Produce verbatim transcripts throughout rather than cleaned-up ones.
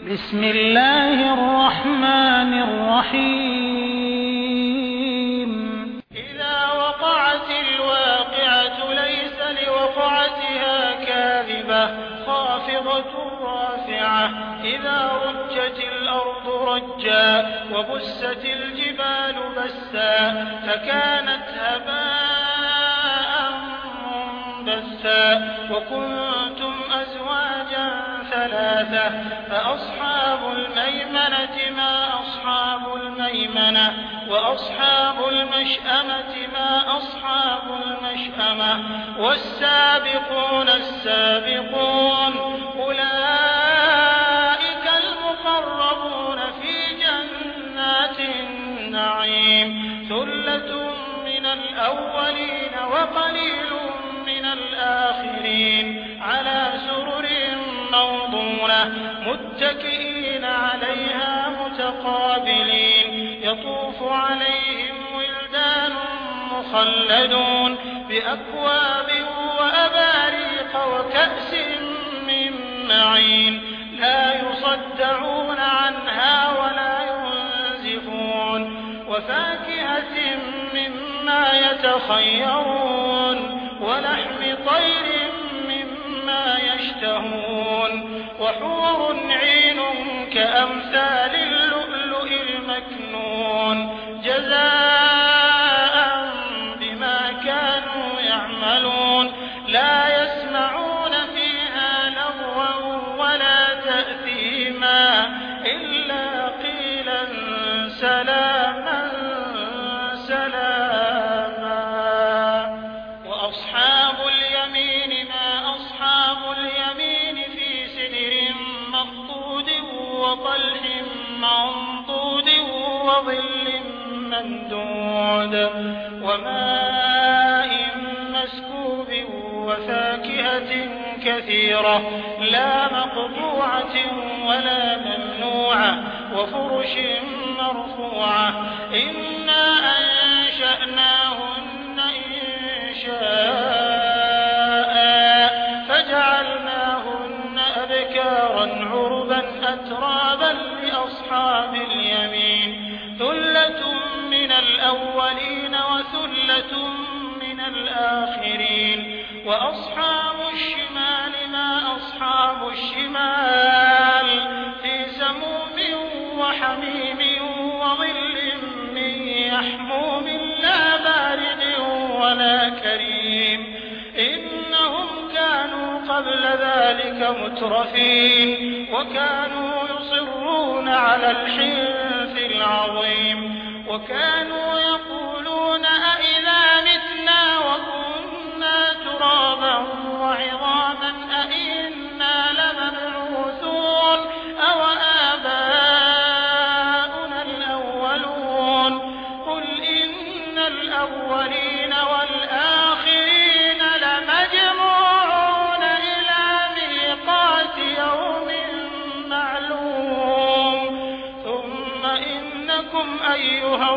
بسم الله الرحمن الرحيم إذا وقعت الواقعة ليس لوقعتها كاذبة خافضة رافعة إذا رجت الأرض رجا وبست الجبال بسا فكانت هباء منبثا وكنتم أزواجا ثلاثة فأصحاب الميمنة ما أصحاب الميمنة وأصحاب المشأمة ما أصحاب المشأمة والسابقون السابقون أولئك المقربون في جنات النعيم ثلة من الأولين وقليل من الآخرين على سرر موضونة متكئين عليها متقابلين يطوف عليهم ولدان مخلدون بأكواب وأباريق وكأس من معين لا يصدعون عنها ولا ينزفون وفاكهة مما يتخيرون ولحم طير مما يشتهون وحور عين كأمثال اللؤلؤ المكنون جزاء بما كانوا يعملون لا يسمعون فيها لغوا ولا تأثيما إلا قيلا سلاما سلاما وأصحاب اليمين ما أصحاب اليمين في سدر مخضود وطلح منضود وظل ممدود وماء مسكوب وفاكهة كثيرة لا مقطوعة ولا ممنوعة وفرش مرفوعة إنا أنشأناهن إنشاء فجعلناهن أبكارا عربا أترابا لأصحاب اليمين ثلة من الأولين وثلة من الآخرين وأصحاب الشمال ما أصحاب الشمال في سموم وحميم وظل من يحموم لا بارد ولا كريم إنهم كانوا قبل ذلك مترفين وكانوا يصرون على الحنث العظيم وكانوا يقولون أئذا متنا وكنا ترابا وعظاما أئنا لمبعوثون أو آباؤنا الأولون قل إن الأولين والآخرين لمجموعون إلى ميقات يوم معلوم ثم إنكم أيها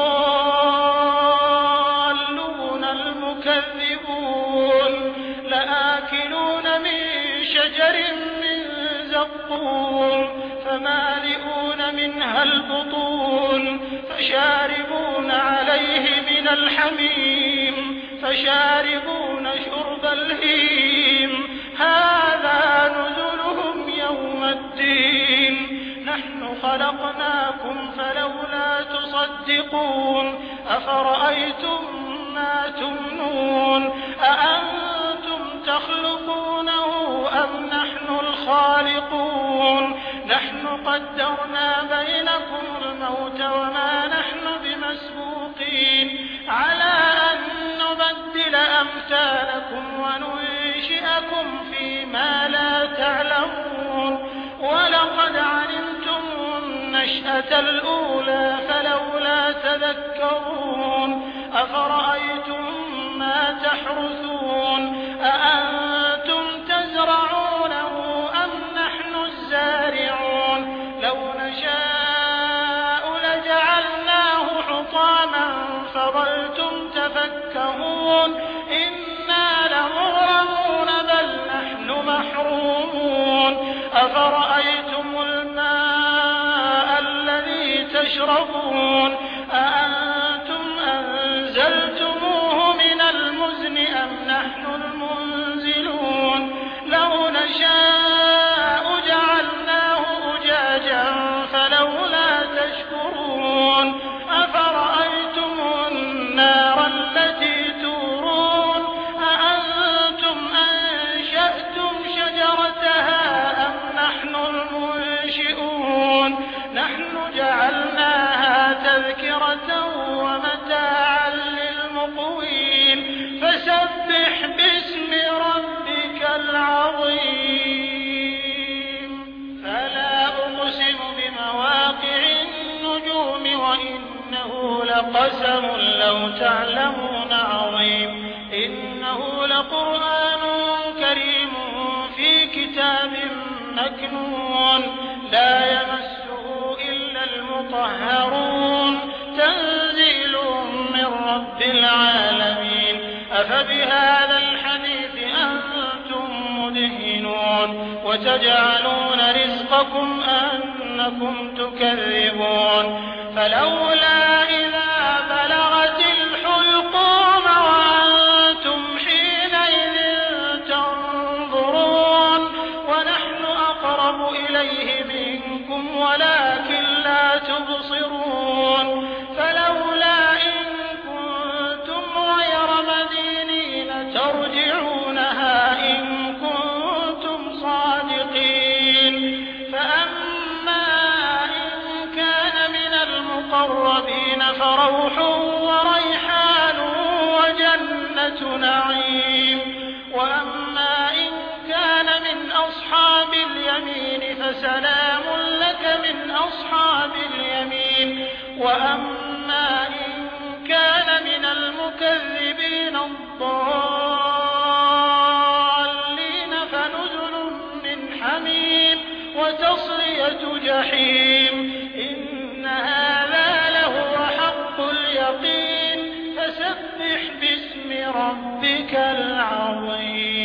الضالون المكذبون لآكلون من شجر من زقوم فمالئون منها البطون فشاربون عليه من الحميم فشاربون شرب الهيم هذا نزلهم يوم الدين نحن خلقناكم فلولا تصدقون أفرأيتم ما تمنون أأنتم تخلقونه أم نحن الخالقون نحن قدرنا بينكم الموت وما نحن بمسبوقين على أن نبدل أمثالكم وننشئكم فيما لا تعلمون ولقد علمتم النشأة الأولى فلولا تذكرون أفرأيتم ما تحرثون أأنتم تزرعونه أم نحن الزارعون لو نشاء لجعلناه حطاما فظلتم تفكهون إنا لمغرمون بل نحن محرومون أفرأيتم الماء يشربون أأنتم أنزلتموه من المزن أم نحن المنزلون لو نشاء جعلناه أجاجا فلولا تشكرون أفرأيتم النار التي تورون أأنتم أنشأتم شجرتها أم نحن المنشئون نحن جعلناها تذكرة ومتاعا للمقوين فسبح باسم ربك العظيم فلا أقسم بمواقع النجوم وإنه لقسم لو تعلمون عظيم إنه لقرآن كريم في كتاب مكنون لا يمسه إلا المطهرون تنزيل من رب العالمين أفبهذا الحديث أنتم مدهنون وتجعلون رزقكم أنكم تكذبون فلولا إذا بلغت الحلقوم وأنتم حينئذ تنظرون ونحن أقرب إليه منكم ولكن لا تبصرون فلولا إن كنتم غير مدينين ترجعونها إن كنتم صادقين فأما إن كان من المقربين فروح وريحان وجنة نعيم وأما إن كان من أصحاب اليمين فسلام لك من أصحاب اليمين وأما إن كان من المكذبين الضالين فنزل من حميم وتصلية جحيم إن هذا لهو حق اليقين فسبح باسم ربك العظيم